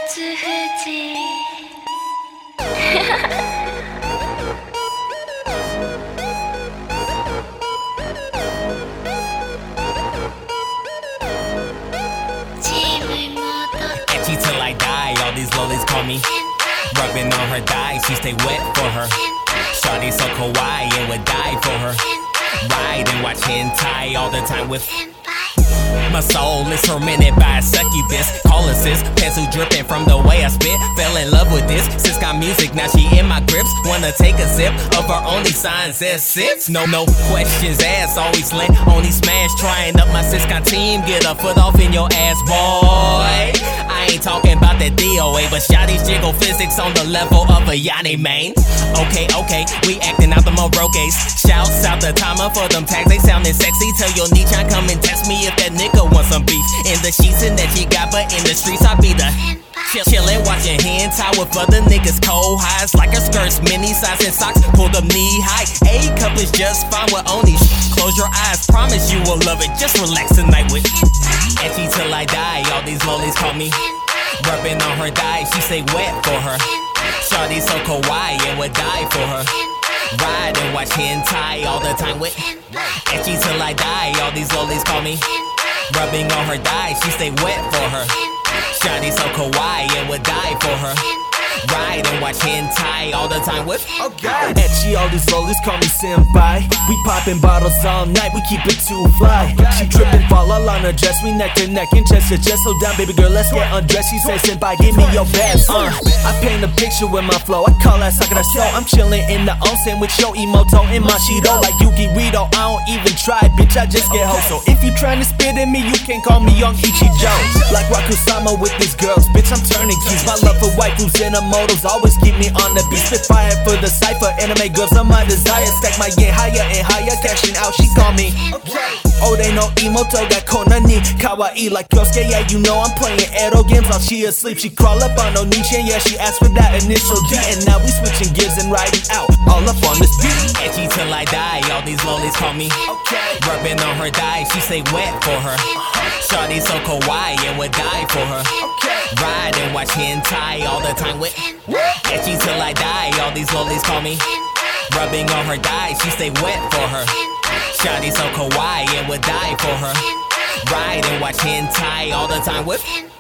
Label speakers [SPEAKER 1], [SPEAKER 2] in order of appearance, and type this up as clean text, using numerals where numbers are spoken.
[SPEAKER 1] 富士チーム妹
[SPEAKER 2] Etchy till I die, all these lollies call me Rubbing on her thighs, she stay wet for her Shawty so kawaii and would die for her Ride and watch hentai all the time with My soul is tormented by a succubus Call her sis, pencil dripping from the way I spit Fell in love with this, sis got music, now she in my grips Wanna take a sip of her only signs as sits No questions asked, always lent, only smash Trying up my sis got team, get a foot off in your ass, boy I ain't talking about that DOA But shawty's jiggle physics on the level of a Yanni main Okay, we acting out the Morokes Shouts out the timer for them tags, they sounding sexy Tell your niche I come and test me if that nigga want some beef In the sheets and that she got, but in the streets I be the Chillin', watching hentai with other niggas cold highs Like her skirts, mini size and socks pulled up knee high A cup is just fine with only Close your eyes, promise you will love it Just relax tonight with Etchy till I die, all these lollies call me Rubbing on her thighs, she say wet for her Shawty so kawaii and would die for her Ride and watch hentai all the time with Etchy till I die, all these lollies call me Rubbing on her thighs, she stay wet for her Shawty so kawaii and would die for her Ride and watch hentai all the time with
[SPEAKER 3] Etchy, all these lollies call me senpai We poppin' bottles all night, we keep it too fly She drippin', fall all on her dress, we neck to neck and chest to chest So down, baby girl, let's get undressed She say, senpai, give me your best I paint a picture with my flow, I call that Sakura show I'm chillin' in the onsen with your emoto and my Shiro Like Yuki Rito, I don't even try, bitch, I just get ho So if you tryna spit in me, you can call me Young Ichijo Like Rakusama with these girls, bitch, I'm turning keys My love for waifus and motos always keep me on the beat Spit fire for the cypher, anime girls are my desire Stack my yen higher and higher, cashing out, she call me Oh, they know Emoto got Kona ni kawaii like Yosuke Yeah, you know I'm playing Edo games while she asleep She crawl up on Onichan, yeah, she asked for that initial D And now we switching gears and riding out, all up on this beat
[SPEAKER 2] Etchy till I die, all these lollies call me Rubbing on her thighs, she say wet for her Shawty so kawaii and would die for her Ride and watch hentai all the time with Etchy till I die, all these lollies call me Rubbing on her thighs, she stay wet for her Shawty so kawaii and would die for her Ride and watch hentai all the time with